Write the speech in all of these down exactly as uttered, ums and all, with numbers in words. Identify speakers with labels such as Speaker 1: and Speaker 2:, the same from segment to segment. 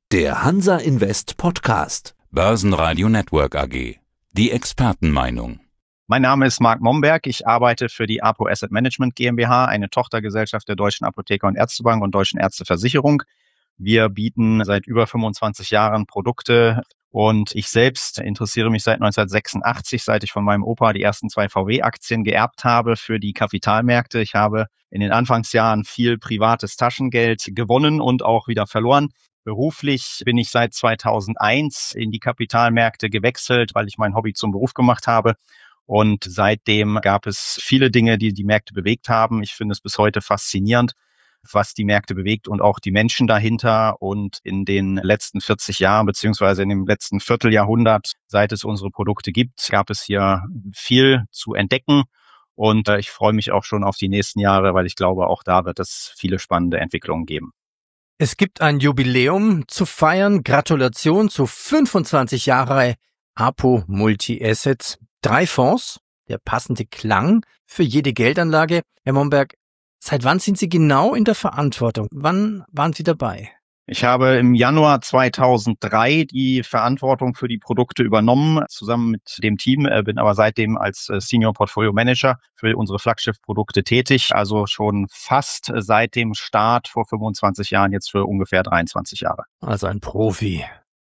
Speaker 1: Der Hansa Invest Podcast.
Speaker 2: Börsenradio Network A G. Die Expertenmeinung.
Speaker 3: Mein Name ist Marc Momberg. Ich arbeite für die Apo Asset Management GmbH, eine Tochtergesellschaft der Deutschen Apotheker- und Ärztebank und Deutschen Ärzteversicherung. Wir bieten seit über fünfundzwanzig Jahren Produkte und ich selbst interessiere mich seit neunzehnhundertsechsundachtzig, seit ich von meinem Opa die ersten zwei V W-Aktien geerbt habe, für die Kapitalmärkte. Ich habe in den Anfangsjahren viel privates Taschengeld gewonnen und auch wieder verloren. Beruflich bin ich seit zweitausendeins in die Kapitalmärkte gewechselt, weil ich mein Hobby zum Beruf gemacht habe. Und seitdem gab es viele Dinge, die die Märkte bewegt haben. Ich finde es bis heute faszinierend, was die Märkte bewegt und auch die Menschen dahinter. Und in den letzten vierzig Jahren beziehungsweise in dem letzten Vierteljahrhundert, seit es unsere Produkte gibt, gab es hier viel zu entdecken. Und ich freue mich auch schon auf die nächsten Jahre, weil ich glaube, auch da wird es viele spannende Entwicklungen geben.
Speaker 4: Es gibt ein Jubiläum zu feiern. Gratulation zu fünfundzwanzig Jahre Apo Multi-Assets. Drei Fonds, der passende Klang für jede Geldanlage. Herr Momberg, seit wann sind Sie genau in der Verantwortung? Wann waren Sie dabei?
Speaker 3: Ich habe im Januar zweitausenddrei die Verantwortung für die Produkte übernommen, zusammen mit dem Team, bin aber seitdem als Senior Portfolio Manager für unsere Flaggschiff-Produkte tätig, also schon fast seit dem Start vor fünfundzwanzig Jahren, jetzt für ungefähr dreiundzwanzig Jahre.
Speaker 4: Also ein Profi.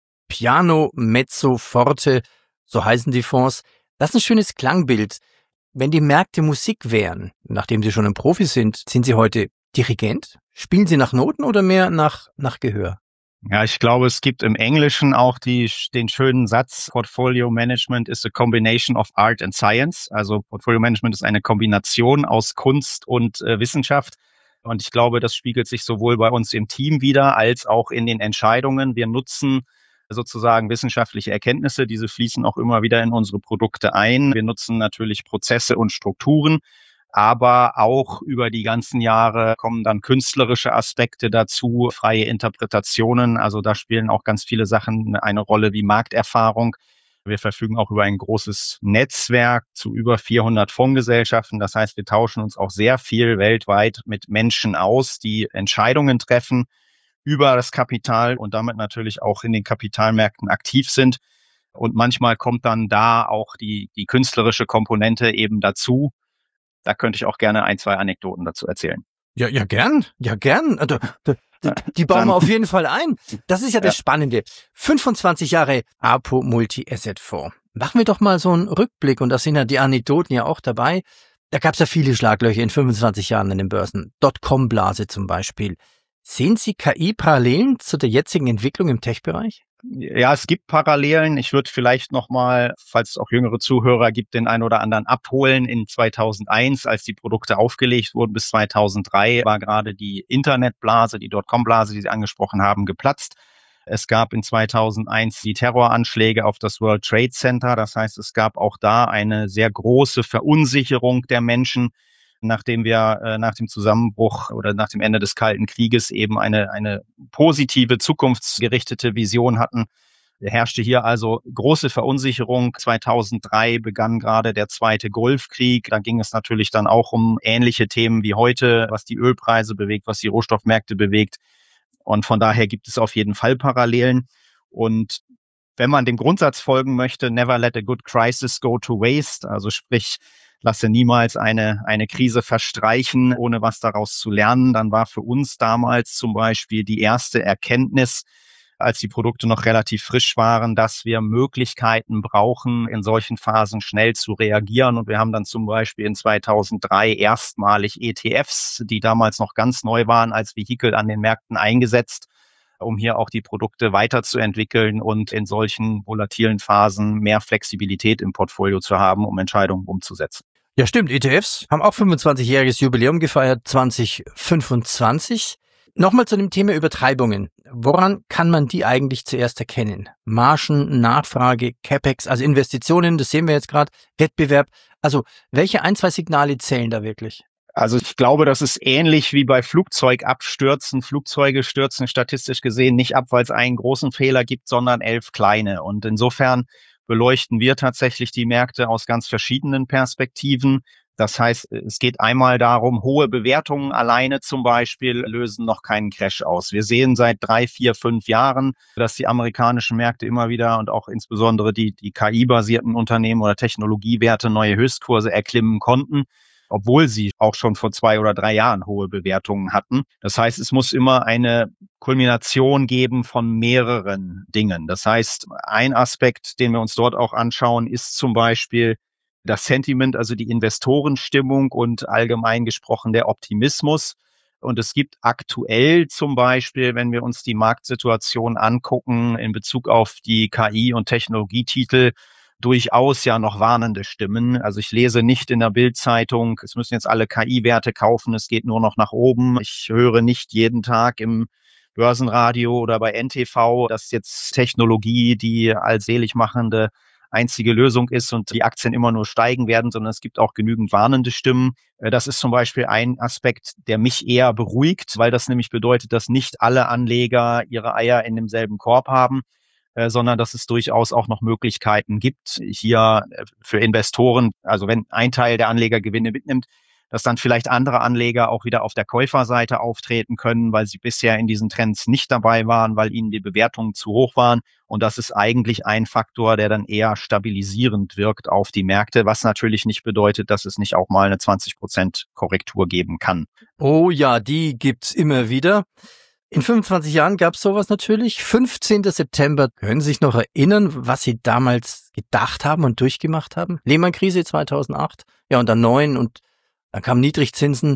Speaker 4: Piano, Mezzo, Forte, so heißen die Fonds. Das ist ein schönes Klangbild. Wenn die Märkte Musik wären, nachdem Sie schon ein Profi sind, sind Sie heute Dirigent? Spielen Sie nach Noten oder mehr nach, nach Gehör?
Speaker 3: Ja, ich glaube, es gibt im Englischen auch die, den schönen Satz, Portfolio Management is a combination of art and science. Also Portfolio Management ist eine Kombination aus Kunst und äh, Wissenschaft. Und ich glaube, das spiegelt sich sowohl bei uns im Team wider, als auch in den Entscheidungen. Wir nutzen sozusagen wissenschaftliche Erkenntnisse. Diese fließen auch immer wieder in unsere Produkte ein. Wir nutzen natürlich Prozesse und Strukturen. Aber auch über die ganzen Jahre kommen dann künstlerische Aspekte dazu, freie Interpretationen. Also da spielen auch ganz viele Sachen eine Rolle wie Markterfahrung. Wir verfügen auch über ein großes Netzwerk zu über vierhundert Fondsgesellschaften. Das heißt, wir tauschen uns auch sehr viel weltweit mit Menschen aus, die Entscheidungen treffen über das Kapital und damit natürlich auch in den Kapitalmärkten aktiv sind. Und manchmal kommt dann da auch die, die künstlerische Komponente eben dazu. Da könnte ich auch gerne ein, zwei Anekdoten dazu erzählen.
Speaker 4: Ja, ja, gern. Ja, gern. Die, die, die bauen wir auf jeden Fall ein. Das ist ja das Spannende. fünfundzwanzig Jahre Apo Multi-Asset-Fonds. Machen wir doch mal so einen Rückblick. Und da sind ja die Anekdoten ja auch dabei. Da gab es ja viele Schlaglöcher in fünfundzwanzig Jahren in den Börsen. Dotcom-Blase zum Beispiel. Sehen Sie K I-Parallelen zu der jetzigen Entwicklung im Tech-Bereich?
Speaker 3: Ja, es gibt Parallelen. Ich würde vielleicht nochmal, falls es auch jüngere Zuhörer gibt, den einen oder anderen abholen. In zweitausendeins, als die Produkte aufgelegt wurden, bis zweitausenddrei war gerade die Internetblase, die Dotcom-Blase, die Sie angesprochen haben, geplatzt. Es gab in zweitausendeins die Terroranschläge auf das World Trade Center. Das heißt, es gab auch da eine sehr große Verunsicherung der Menschen, nachdem wir äh, nach dem Zusammenbruch oder nach dem Ende des Kalten Krieges eben eine eine positive, zukunftsgerichtete Vision hatten, herrschte hier also große Verunsicherung. zweitausenddrei begann gerade der zweite Golfkrieg. Da ging es natürlich dann auch um ähnliche Themen wie heute, was die Ölpreise bewegt, was die Rohstoffmärkte bewegt. Und von daher gibt es auf jeden Fall Parallelen. Und wenn man dem Grundsatz folgen möchte, never let a good crisis go to waste, also sprich, lasse niemals eine, eine Krise verstreichen, ohne was daraus zu lernen. Dann war für uns damals zum Beispiel die erste Erkenntnis, als die Produkte noch relativ frisch waren, dass wir Möglichkeiten brauchen, in solchen Phasen schnell zu reagieren. Und wir haben dann zum Beispiel in zweitausenddrei erstmalig E T Fs, die damals noch ganz neu waren, als Vehikel an den Märkten eingesetzt, um hier auch die Produkte weiterzuentwickeln und in solchen volatilen Phasen mehr Flexibilität im Portfolio zu haben, um Entscheidungen umzusetzen.
Speaker 4: Ja, stimmt. E T Fs haben auch fünfundzwanzigjähriges Jubiläum gefeiert, zwanzig fünfundzwanzig. Nochmal zu dem Thema Übertreibungen. Woran kann man die eigentlich zuerst erkennen? Margen, Nachfrage, CapEx, also Investitionen, das sehen wir jetzt gerade, Wettbewerb. Also welche ein, zwei Signale zählen da wirklich?
Speaker 3: Also ich glaube, das ist ähnlich wie bei Flugzeugabstürzen. Flugzeuge stürzen statistisch gesehen nicht ab, weil es einen großen Fehler gibt, sondern elf kleine. Und insofern beleuchten wir tatsächlich die Märkte aus ganz verschiedenen Perspektiven. Das heißt, es geht einmal darum, hohe Bewertungen alleine zum Beispiel lösen noch keinen Crash aus. Wir sehen seit drei, vier, fünf Jahren, dass die amerikanischen Märkte immer wieder und auch insbesondere die, die K I-basierten Unternehmen oder Technologiewerte neue Höchstkurse erklimmen konnten, obwohl sie auch schon vor zwei oder drei Jahren hohe Bewertungen hatten. Das heißt, es muss immer eine Kulmination geben von mehreren Dingen. Das heißt, ein Aspekt, den wir uns dort auch anschauen, ist zum Beispiel das Sentiment, also die Investorenstimmung und allgemein gesprochen der Optimismus. Und es gibt aktuell zum Beispiel, wenn wir uns die Marktsituation angucken, in Bezug auf die K I- und Technologietitel, durchaus ja noch warnende Stimmen. Also ich lese nicht in der Bild-Zeitung, es müssen jetzt alle K I-Werte kaufen, es geht nur noch nach oben. Ich höre nicht jeden Tag im Börsenradio oder bei N T V, dass jetzt Technologie die allselig machende einzige Lösung ist und die Aktien immer nur steigen werden, sondern es gibt auch genügend warnende Stimmen. Das ist zum Beispiel ein Aspekt, der mich eher beruhigt, weil das nämlich bedeutet, dass nicht alle Anleger ihre Eier in demselben Korb haben, sondern dass es durchaus auch noch Möglichkeiten gibt, hier für Investoren, also wenn ein Teil der Anleger Gewinne mitnimmt, dass dann vielleicht andere Anleger auch wieder auf der Käuferseite auftreten können, weil sie bisher in diesen Trends nicht dabei waren, weil ihnen die Bewertungen zu hoch waren. Und das ist eigentlich ein Faktor, der dann eher stabilisierend wirkt auf die Märkte, was natürlich nicht bedeutet, dass es nicht auch mal eine zwanzig Prozent Korrektur geben kann.
Speaker 4: Oh ja, die gibt's immer wieder. In fünfundzwanzig Jahren gab's sowas natürlich. fünfzehnten September, können Sie sich noch erinnern, was Sie damals gedacht haben und durchgemacht haben? Lehman-Krise zweitausendacht, ja, und dann neun und dann kamen Niedrigzinsen.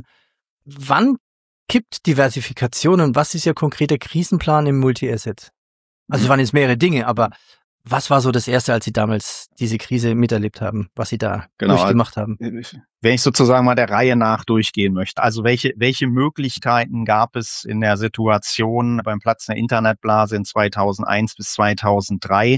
Speaker 4: Wann kippt Diversifikation und was ist Ihr konkreter Krisenplan im Multi-Asset? Also es waren jetzt mehrere Dinge, aber was war so das Erste, als Sie damals diese Krise miterlebt haben, was Sie da genau durchgemacht haben?
Speaker 3: Wenn ich sozusagen mal der Reihe nach durchgehen möchte. Also welche, welche Möglichkeiten gab es in der Situation beim Platz der Internetblase in zweitausendeins bis zweitausenddrei?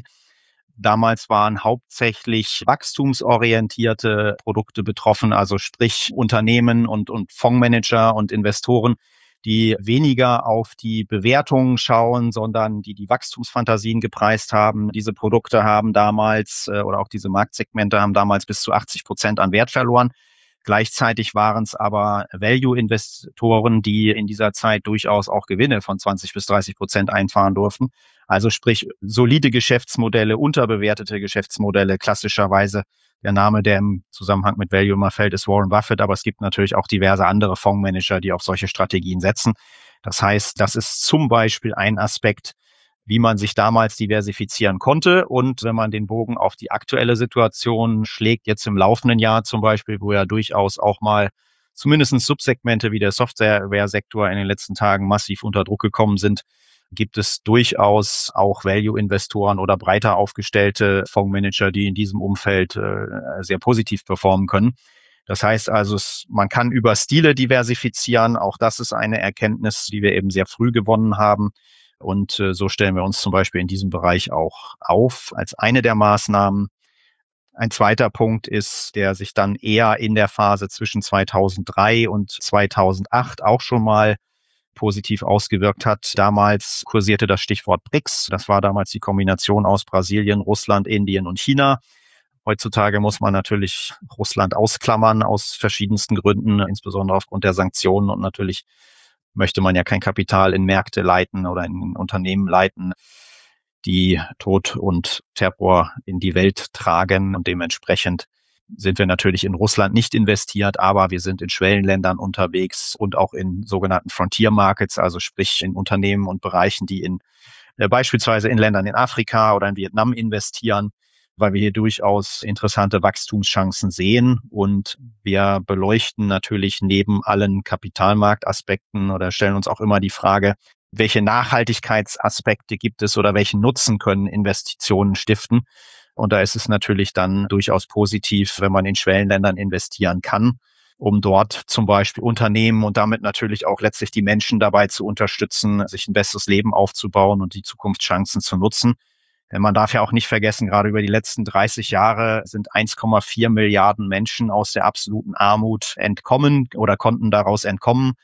Speaker 3: Damals waren hauptsächlich wachstumsorientierte Produkte betroffen, also sprich Unternehmen und, und Fondsmanager und Investoren, die weniger auf die Bewertungen schauen, sondern die die Wachstumsfantasien gepreist haben. Diese Produkte haben damals oder auch diese Marktsegmente haben damals bis zu achtzig Prozent an Wert verloren. Gleichzeitig waren es aber Value-Investoren, die in dieser Zeit durchaus auch Gewinne von zwanzig bis dreißig Prozent einfahren durften. Also sprich solide Geschäftsmodelle, unterbewertete Geschäftsmodelle, klassischerweise der Name, der im Zusammenhang mit Value immer fällt, ist Warren Buffett, aber es gibt natürlich auch diverse andere Fondsmanager, die auf solche Strategien setzen. Das heißt, das ist zum Beispiel ein Aspekt, wie man sich damals diversifizieren konnte. Und wenn man den Bogen auf die aktuelle Situation schlägt, jetzt im laufenden Jahr zum Beispiel, wo ja durchaus auch mal zumindest Subsegmente wie der Softwaresektor in den letzten Tagen massiv unter Druck gekommen sind, gibt es durchaus auch Value-Investoren oder breiter aufgestellte Fondsmanager, die in diesem Umfeld äh, sehr positiv performen können. Das heißt also, es, man kann über Stile diversifizieren. Auch das ist eine Erkenntnis, die wir eben sehr früh gewonnen haben. Und äh, so stellen wir uns zum Beispiel in diesem Bereich auch auf als eine der Maßnahmen. Ein zweiter Punkt ist, der sich dann eher in der Phase zwischen zweitausenddrei und zweitausendacht auch schon mal positiv ausgewirkt hat. Damals kursierte das Stichwort B R I C S. Das war damals die Kombination aus Brasilien, Russland, Indien und China. Heutzutage muss man natürlich Russland ausklammern aus verschiedensten Gründen, insbesondere aufgrund der Sanktionen. Und natürlich möchte man ja kein Kapital in Märkte leiten oder in Unternehmen leiten, die Tod und Terror in die Welt tragen. Und dementsprechend sind wir natürlich in Russland nicht investiert, aber wir sind in Schwellenländern unterwegs und auch in sogenannten Frontier Markets, also sprich in Unternehmen und Bereichen, die in äh, beispielsweise in Ländern in Afrika oder in Vietnam investieren, weil wir hier durchaus interessante Wachstumschancen sehen. Und wir beleuchten natürlich neben allen Kapitalmarktaspekten oder stellen uns auch immer die Frage, welche Nachhaltigkeitsaspekte gibt es oder welchen Nutzen können Investitionen stiften? Und da ist es natürlich dann durchaus positiv, wenn man in Schwellenländern investieren kann, um dort zum Beispiel Unternehmen und damit natürlich auch letztlich die Menschen dabei zu unterstützen, sich ein besseres Leben aufzubauen und die Zukunftschancen zu nutzen. Denn man darf ja auch nicht vergessen, gerade über die letzten dreißig Jahre sind eins Komma vier Milliarden Menschen aus der absoluten Armut entkommen oder konnten daraus entkommen.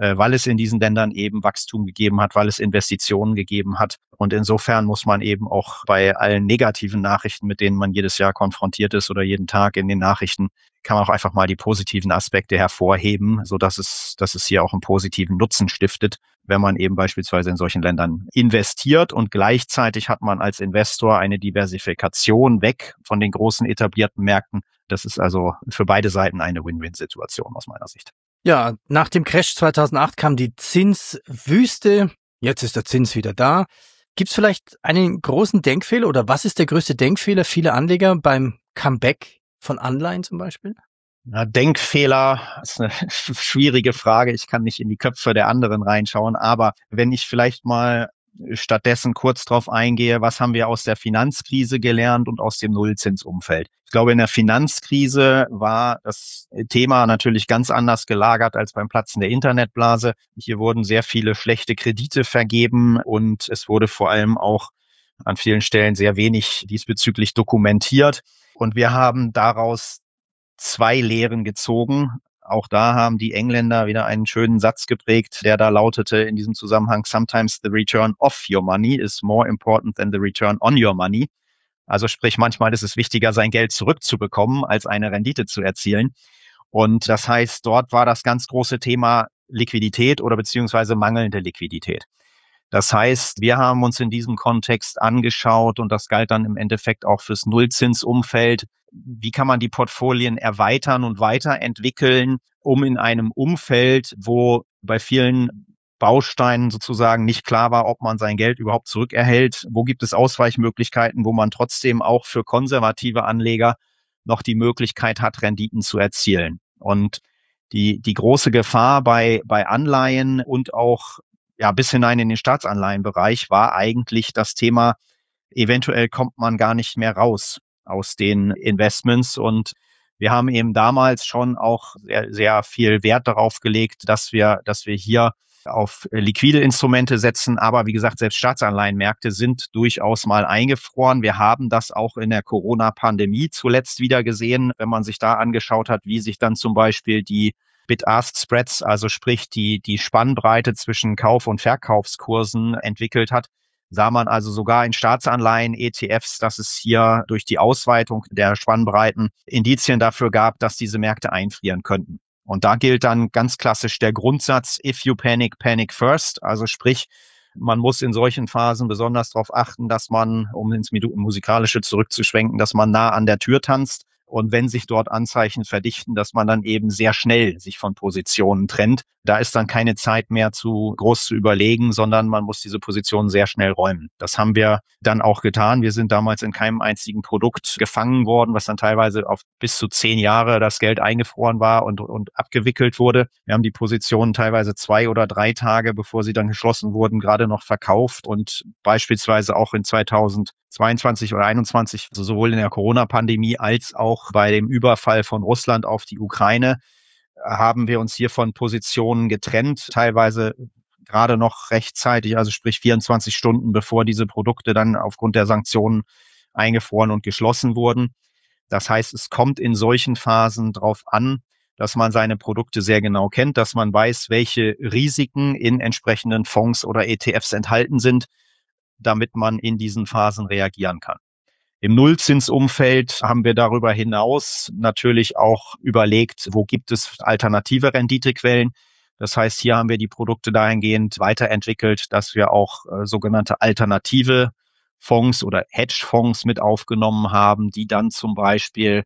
Speaker 3: weil es in diesen Ländern eben Wachstum gegeben hat, weil es Investitionen gegeben hat. Und insofern muss man eben auch bei allen negativen Nachrichten, mit denen man jedes Jahr konfrontiert ist oder jeden Tag in den Nachrichten, kann man auch einfach mal die positiven Aspekte hervorheben, so dass es, dass es hier auch einen positiven Nutzen stiftet, wenn man eben beispielsweise in solchen Ländern investiert. Und gleichzeitig hat man als Investor eine Diversifikation weg von den großen etablierten Märkten. Das ist also für beide Seiten eine Win-Win-Situation aus meiner Sicht.
Speaker 4: Ja, nach dem Crash zweitausendacht kam die Zinswüste. Jetzt ist der Zins wieder da. Gibt es vielleicht einen großen Denkfehler oder was ist der größte Denkfehler vieler Anleger beim Comeback von Anleihen zum Beispiel?
Speaker 3: Ja, Denkfehler ist eine schwierige Frage. Ich kann nicht in die Köpfe der anderen reinschauen. Aber wenn ich vielleicht mal stattdessen kurz darauf eingehe, was haben wir aus der Finanzkrise gelernt und aus dem Nullzinsumfeld? Ich glaube, in der Finanzkrise war das Thema natürlich ganz anders gelagert als beim Platzen der Internetblase. Hier wurden sehr viele schlechte Kredite vergeben und es wurde vor allem auch an vielen Stellen sehr wenig diesbezüglich dokumentiert. Und wir haben daraus zwei Lehren gezogen. Auch da haben die Engländer wieder einen schönen Satz geprägt, der da lautete in diesem Zusammenhang: Sometimes the return of your money is more important than the return on your money. Also sprich, manchmal ist es wichtiger, sein Geld zurückzubekommen, als eine Rendite zu erzielen. Und das heißt, dort war das ganz große Thema Liquidität oder beziehungsweise mangelnde Liquidität. Das heißt, wir haben uns in diesem Kontext angeschaut und das galt dann im Endeffekt auch fürs Nullzinsumfeld. Wie kann man die Portfolien erweitern und weiterentwickeln, um in einem Umfeld, wo bei vielen Bausteinen sozusagen nicht klar war, ob man sein Geld überhaupt zurückerhält, wo gibt es Ausweichmöglichkeiten, wo man trotzdem auch für konservative Anleger noch die Möglichkeit hat, Renditen zu erzielen. Und die, die große Gefahr bei, bei Anleihen und auch ja, bis hinein in den Staatsanleihenbereich war eigentlich das Thema, eventuell kommt man gar nicht mehr raus aus den Investments. Und wir haben eben damals schon auch sehr, sehr viel Wert darauf gelegt, dass wir, dass wir hier auf liquide Instrumente setzen. Aber wie gesagt, selbst Staatsanleihenmärkte sind durchaus mal eingefroren. Wir haben das auch in der Corona-Pandemie zuletzt wieder gesehen, wenn man sich da angeschaut hat, wie sich dann zum Beispiel die Bid-Ask-Spreads, also sprich die, die Spannbreite zwischen Kauf- und Verkaufskursen entwickelt hat, sah man also sogar in Staatsanleihen, E T Fs, dass es hier durch die Ausweitung der Spannbreiten Indizien dafür gab, dass diese Märkte einfrieren könnten. Und da gilt dann ganz klassisch der Grundsatz, if you panic, panic first. Also sprich, man muss in solchen Phasen besonders darauf achten, dass man, um ins Musikalische zurückzuschwenken, dass man nah an der Tür tanzt. Und wenn sich dort Anzeichen verdichten, dass man dann eben sehr schnell sich von Positionen trennt. Da ist dann keine Zeit mehr zu groß zu überlegen, sondern man muss diese Positionen sehr schnell räumen. Das haben wir dann auch getan. Wir sind damals in keinem einzigen Produkt gefangen worden, was dann teilweise auf bis zu zehn Jahre das Geld eingefroren war und, und abgewickelt wurde. Wir haben die Positionen teilweise zwei oder drei Tage, bevor sie dann geschlossen wurden, gerade noch verkauft und beispielsweise auch in zweitausendzweiundzwanzig oder einundzwanzig, also sowohl in der Corona-Pandemie als auch bei dem Überfall von Russland auf die Ukraine, haben wir uns hier von Positionen getrennt, teilweise gerade noch rechtzeitig, also sprich vierundzwanzig Stunden, bevor diese Produkte dann aufgrund der Sanktionen eingefroren und geschlossen wurden. Das heißt, es kommt in solchen Phasen darauf an, dass man seine Produkte sehr genau kennt, dass man weiß, welche Risiken in entsprechenden Fonds oder E T Fs enthalten sind, damit man in diesen Phasen reagieren kann. Im Nullzinsumfeld haben wir darüber hinaus natürlich auch überlegt, wo gibt es alternative Renditequellen. Das heißt, hier haben wir die Produkte dahingehend weiterentwickelt, dass wir auch äh, sogenannte alternative Fonds oder Hedgefonds mit aufgenommen haben, die dann zum Beispiel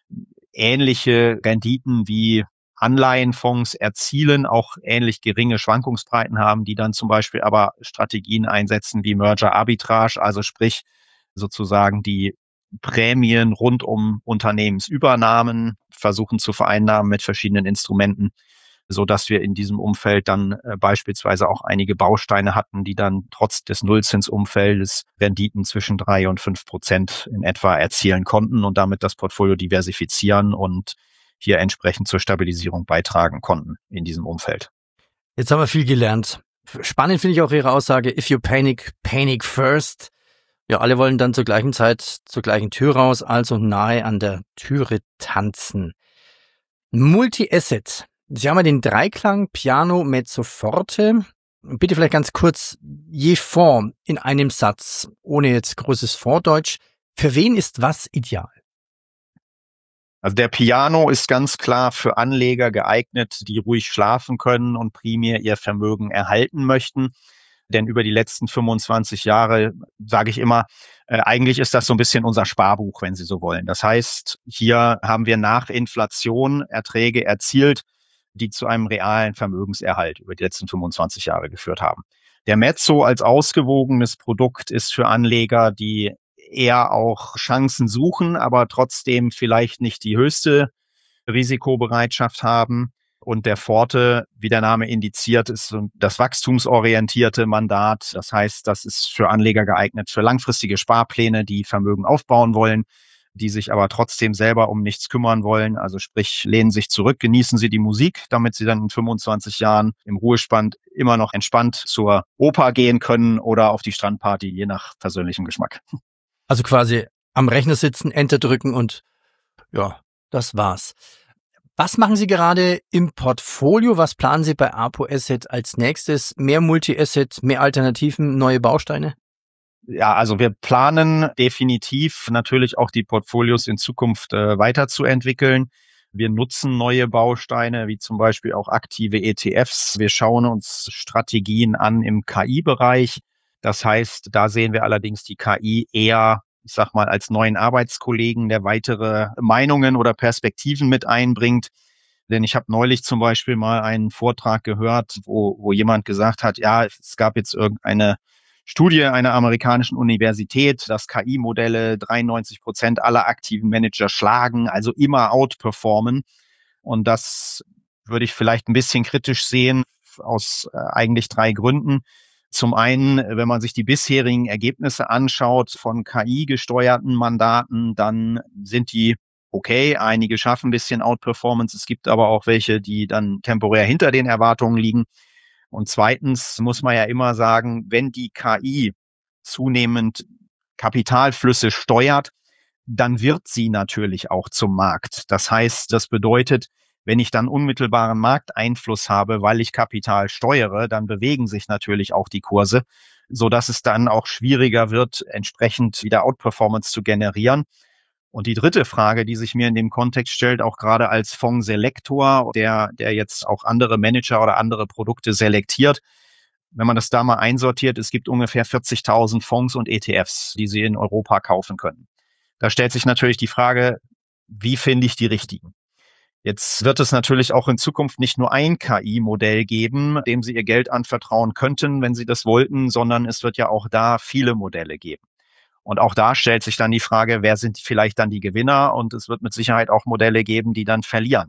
Speaker 3: ähnliche Renditen wie Anleihenfonds erzielen, auch ähnlich geringe Schwankungsbreiten haben, die dann zum Beispiel aber Strategien einsetzen wie Merger Arbitrage, also sprich sozusagen die Prämien rund um Unternehmensübernahmen versuchen zu vereinnahmen mit verschiedenen Instrumenten, so dass wir in diesem Umfeld dann äh, beispielsweise auch einige Bausteine hatten, die dann trotz des Nullzinsumfeldes Renditen zwischen drei und fünf Prozent in etwa erzielen konnten und damit das Portfolio diversifizieren und hier entsprechend zur Stabilisierung beitragen konnten in diesem Umfeld.
Speaker 4: Jetzt haben wir viel gelernt. Spannend finde ich auch Ihre Aussage, if you panic, panic first. Ja, alle wollen dann zur gleichen Zeit zur gleichen Tür raus, also nahe an der Türe tanzen. Multi-Asset Sie haben ja den Dreiklang Piano Mezzo Forte. Bitte vielleicht ganz kurz, je Form in einem Satz, ohne jetzt großes Vordeutsch. Für wen ist was ideal?
Speaker 3: Also der Piano ist ganz klar für Anleger geeignet, die ruhig schlafen können und primär ihr Vermögen erhalten möchten. Denn über die letzten fünfundzwanzig Jahre, sage ich immer, äh, eigentlich ist das so ein bisschen unser Sparbuch, wenn Sie so wollen. Das heißt, hier haben wir nach Inflation Erträge erzielt, die zu einem realen Vermögenserhalt über die letzten fünfundzwanzig Jahre geführt haben. Der Mezzo als ausgewogenes Produkt ist für Anleger, die eher auch Chancen suchen, aber trotzdem vielleicht nicht die höchste Risikobereitschaft haben. Und der Forte, wie der Name indiziert, ist das wachstumsorientierte Mandat. Das heißt, das ist für Anleger geeignet für langfristige Sparpläne, die Vermögen aufbauen wollen, die sich aber trotzdem selber um nichts kümmern wollen. Also sprich, lehnen sich zurück, genießen Sie die Musik, damit Sie dann in fünfundzwanzig Jahren im Ruhestand immer noch entspannt zur Oper gehen können oder auf die Strandparty, je nach persönlichem Geschmack.
Speaker 4: Also quasi am Rechner sitzen, Enter drücken und ja, das war's. Was machen Sie gerade im Portfolio? Was planen Sie bei Apo Asset als nächstes? Mehr Multi-Asset, mehr Alternativen, neue Bausteine?
Speaker 3: Ja, also wir planen definitiv natürlich auch die Portfolios in Zukunft äh, weiterzuentwickeln. Wir nutzen neue Bausteine, wie zum Beispiel auch aktive E T Fs. Wir schauen uns Strategien an im K I-Bereich. Das heißt, da sehen wir allerdings die K I eher, ich sag mal, als neuen Arbeitskollegen, der weitere Meinungen oder Perspektiven mit einbringt. Denn ich habe neulich zum Beispiel mal einen Vortrag gehört, wo, wo jemand gesagt hat, ja, es gab jetzt irgendeine Studie einer amerikanischen Universität, dass K I-Modelle dreiundneunzig Prozent aller aktiven Manager schlagen, also immer outperformen. Und das würde ich vielleicht ein bisschen kritisch sehen, aus äh, eigentlich drei Gründen. Zum einen, wenn man sich die bisherigen Ergebnisse anschaut von K I-gesteuerten Mandaten, dann sind die okay. Einige schaffen ein bisschen Outperformance. Es gibt aber auch welche, die dann temporär hinter den Erwartungen liegen. Und zweitens muss man ja immer sagen, wenn die K I zunehmend Kapitalflüsse steuert, dann wird sie natürlich auch zum Markt. Das heißt, das bedeutet, wenn ich dann unmittelbaren Markteinfluss habe, weil ich Kapital steuere, dann bewegen sich natürlich auch die Kurse, so dass es dann auch schwieriger wird, entsprechend wieder Outperformance zu generieren. Und die dritte Frage, die sich mir in dem Kontext stellt, auch gerade als Fondsselektor, der, der jetzt auch andere Manager oder andere Produkte selektiert, wenn man das da mal einsortiert, es gibt ungefähr vierzigtausend Fonds und E T Fs, die Sie in Europa kaufen können. Da stellt sich natürlich die Frage, wie finde ich die richtigen? Jetzt wird es natürlich auch in Zukunft nicht nur ein K I-Modell geben, dem Sie Ihr Geld anvertrauen könnten, wenn Sie das wollten, sondern es wird ja auch da viele Modelle geben. Und auch da stellt sich dann die Frage, wer sind vielleicht dann die Gewinner? Und es wird mit Sicherheit auch Modelle geben, die dann verlieren.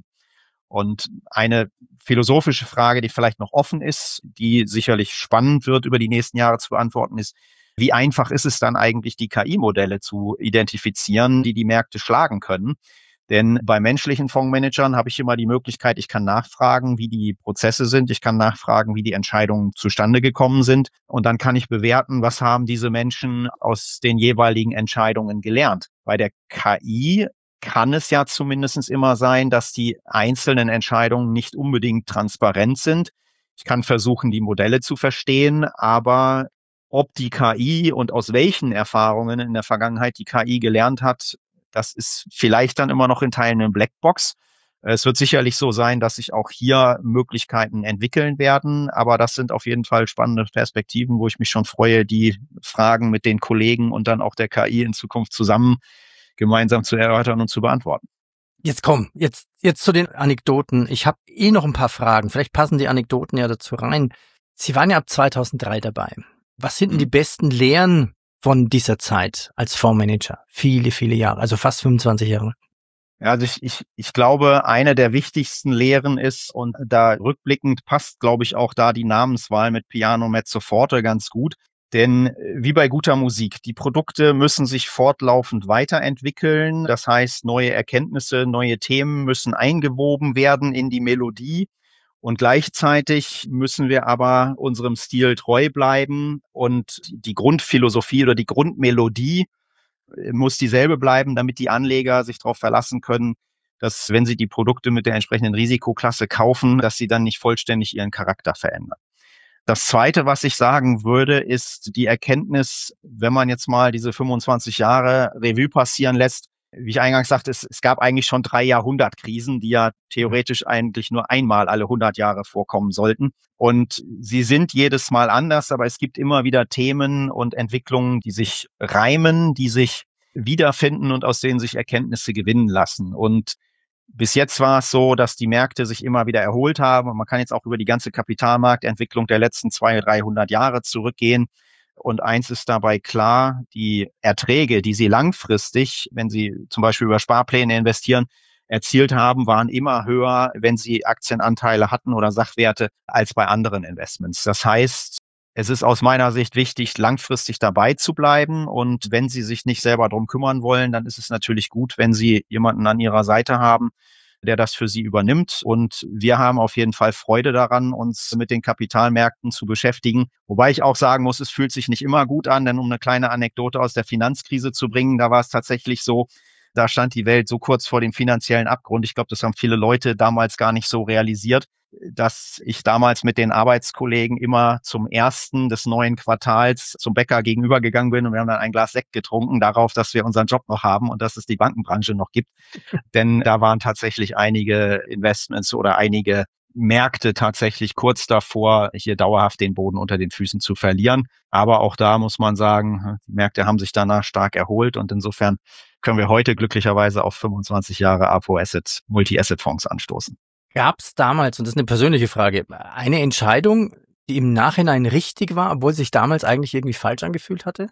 Speaker 3: Und eine philosophische Frage, die vielleicht noch offen ist, die sicherlich spannend wird, über die nächsten Jahre zu beantworten, ist, wie einfach ist es dann eigentlich, die K I-Modelle zu identifizieren, die die Märkte schlagen können? Denn bei menschlichen Fondsmanagern habe ich immer die Möglichkeit, ich kann nachfragen, wie die Prozesse sind. Ich kann nachfragen, wie die Entscheidungen zustande gekommen sind. Und dann kann ich bewerten, was haben diese Menschen aus den jeweiligen Entscheidungen gelernt. Bei der K I kann es ja zumindest immer sein, dass die einzelnen Entscheidungen nicht unbedingt transparent sind. Ich kann versuchen, die Modelle zu verstehen, aber ob die K I und aus welchen Erfahrungen in der Vergangenheit die K I gelernt hat, das ist vielleicht dann immer noch in Teilen eine Blackbox. Es wird sicherlich so sein, dass sich auch hier Möglichkeiten entwickeln werden, aber das sind auf jeden Fall spannende Perspektiven, wo ich mich schon freue, die Fragen mit den Kollegen und dann auch der K I in Zukunft zusammen gemeinsam zu erörtern und zu beantworten.
Speaker 4: Jetzt komm, jetzt, jetzt zu den Anekdoten. Ich habe eh noch ein paar Fragen. Vielleicht passen die Anekdoten ja dazu rein. Sie waren ja ab zweitausenddrei dabei. Was sind denn die besten Lehren von dieser Zeit als Fondsmanager? Viele, viele Jahre, also fast fünfundzwanzig Jahre.
Speaker 3: Ja, also ich, ich, ich glaube, eine der wichtigsten Lehren ist, und da rückblickend passt, glaube ich, auch da die Namenswahl mit Piano Mezzo Forte ganz gut. Denn wie bei guter Musik, die Produkte müssen sich fortlaufend weiterentwickeln. Das heißt, neue Erkenntnisse, neue Themen müssen eingewoben werden in die Melodie. Und gleichzeitig müssen wir aber unserem Stil treu bleiben. Und die Grundphilosophie oder die Grundmelodie muss dieselbe bleiben, damit die Anleger sich darauf verlassen können, dass wenn Sie die Produkte mit der entsprechenden Risikoklasse kaufen, dass Sie dann nicht vollständig Ihren Charakter verändern. Das Zweite, was ich sagen würde, ist die Erkenntnis, wenn man jetzt mal diese fünfundzwanzig Jahre Revue passieren lässt, wie ich eingangs sagte, es, es gab eigentlich schon drei Jahrhundertkrisen, die ja theoretisch eigentlich nur einmal alle hundert Jahre vorkommen sollten. Und sie sind jedes Mal anders, aber es gibt immer wieder Themen und Entwicklungen, die sich reimen, die sich wiederfinden und aus denen sich Erkenntnisse gewinnen lassen. Und bis jetzt war es so, dass die Märkte sich immer wieder erholt haben. Und man kann jetzt auch über die ganze Kapitalmarktentwicklung der letzten zweihundert, dreihundert Jahre zurückgehen. Und eins ist dabei klar, die Erträge, die Sie langfristig, wenn Sie zum Beispiel über Sparpläne investieren, erzielt haben, waren immer höher, wenn Sie Aktienanteile hatten oder Sachwerte, als bei anderen Investments. Das heißt, es ist aus meiner Sicht wichtig, langfristig dabei zu bleiben. Und wenn Sie sich nicht selber drum kümmern wollen, dann ist es natürlich gut, wenn Sie jemanden an Ihrer Seite haben, der das für Sie übernimmt. Und wir haben auf jeden Fall Freude daran, uns mit den Kapitalmärkten zu beschäftigen. Wobei ich auch sagen muss, es fühlt sich nicht immer gut an, denn um eine kleine Anekdote aus der Finanzkrise zu bringen, da war es tatsächlich so, da stand die Welt so kurz vor dem finanziellen Abgrund. Ich glaube, das haben viele Leute damals gar nicht so realisiert, dass ich damals mit den Arbeitskollegen immer zum ersten des neuen Quartals zum Bäcker gegenübergegangen bin und wir haben dann ein Glas Sekt getrunken darauf, dass wir unseren Job noch haben und dass es die Bankenbranche noch gibt. Denn da waren tatsächlich einige Investments oder einige Märkte tatsächlich kurz davor, hier dauerhaft den Boden unter den Füßen zu verlieren. Aber auch da muss man sagen, die Märkte haben sich danach stark erholt und insofern können wir heute glücklicherweise auf fünfundzwanzig Jahre Apo Asset, Multi-Asset-Fonds anstoßen.
Speaker 4: Gab es damals, und das ist eine persönliche Frage, eine Entscheidung, die im Nachhinein richtig war, obwohl sich damals eigentlich irgendwie falsch angefühlt hatte?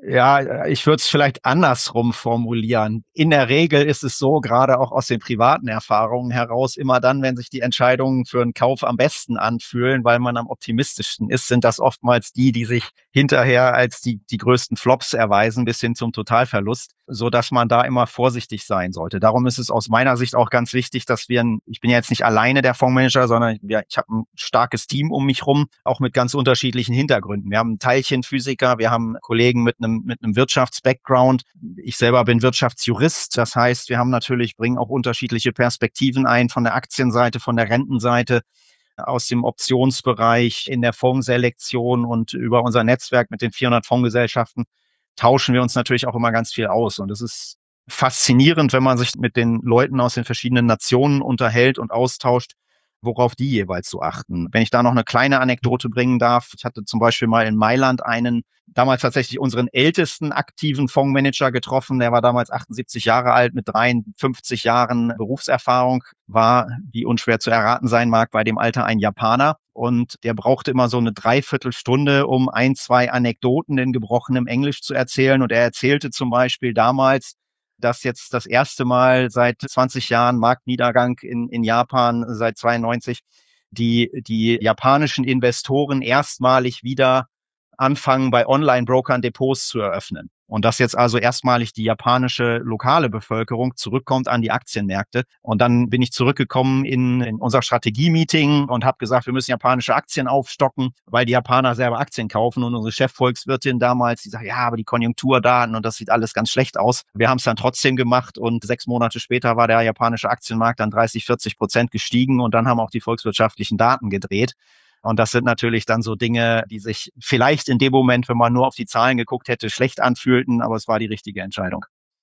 Speaker 3: Ja, ich würde es vielleicht andersrum formulieren. In der Regel ist es so, gerade auch aus den privaten Erfahrungen heraus, immer dann, wenn sich die Entscheidungen für einen Kauf am besten anfühlen, weil man am optimistischsten ist, sind das oftmals die, die sich hinterher als die, die größten Flops erweisen, bis hin zum Totalverlust, so dass man da immer vorsichtig sein sollte. Darum ist es aus meiner Sicht auch ganz wichtig, dass wir, ein, ich bin ja jetzt nicht alleine der Fondsmanager, sondern ich, ich habe ein starkes Team um mich rum, auch mit ganz unterschiedlichen Hintergründen. Wir haben einen Teilchenphysiker, wir haben Kollegen mit einem mit einem Wirtschafts-Background. Ich selber bin Wirtschaftsjurist. Das heißt, wir haben natürlich, bringen auch unterschiedliche Perspektiven ein von der Aktienseite, von der Rentenseite, aus dem Optionsbereich, in der Fondsselektion und über unser Netzwerk mit den vierhundert Fondsgesellschaften tauschen wir uns natürlich auch immer ganz viel aus. Und es ist faszinierend, wenn man sich mit den Leuten aus den verschiedenen Nationen unterhält und austauscht, worauf die jeweils so achten. Wenn ich da noch eine kleine Anekdote bringen darf, ich hatte zum Beispiel mal in Mailand einen, damals tatsächlich unseren ältesten aktiven Fondsmanager getroffen, der war damals achtundsiebzig Jahre alt, mit dreiundfünfzig Jahren Berufserfahrung, war, wie unschwer zu erraten sein mag, bei dem Alter ein Japaner. Und der brauchte immer so eine Dreiviertelstunde, um ein, zwei Anekdoten in gebrochenem Englisch zu erzählen. Und er erzählte zum Beispiel damals, dass jetzt das erste Mal seit zwanzig Jahren Marktniedergang in, in Japan, seit zweiundneunzig, die, die japanischen Investoren erstmalig wieder anfangen, bei Online-Brokern Depots zu eröffnen. Und dass jetzt also erstmalig die japanische lokale Bevölkerung zurückkommt an die Aktienmärkte. Und dann bin ich zurückgekommen in, in unser Strategie-Meeting und habe gesagt, wir müssen japanische Aktien aufstocken, weil die Japaner selber Aktien kaufen. Und unsere Chefvolkswirtin damals, die sagt, ja, aber die Konjunkturdaten und das sieht alles ganz schlecht aus. Wir haben es dann trotzdem gemacht und sechs Monate später war der japanische Aktienmarkt dann dreißig, vierzig Prozent gestiegen und dann haben auch die volkswirtschaftlichen Daten gedreht. Und das sind natürlich dann so Dinge, die sich vielleicht in dem Moment, wenn man nur auf die Zahlen geguckt hätte, schlecht anfühlten, aber es war die richtige Entscheidung.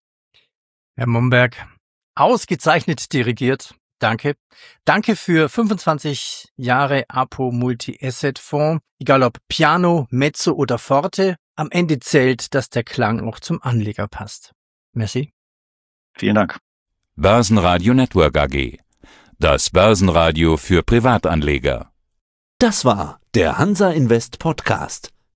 Speaker 4: Herr Momberg, ausgezeichnet dirigiert. Danke. Danke für fünfundzwanzig Jahre Apo Multi-Asset-Fonds. Egal ob Piano, Mezzo oder Forte, am Ende zählt, dass der Klang auch zum Anleger passt. Merci.
Speaker 3: Vielen Dank.
Speaker 2: Börsenradio Network A G. Das Börsenradio für Privatanleger.
Speaker 1: Das war der Hansa Invest Podcast.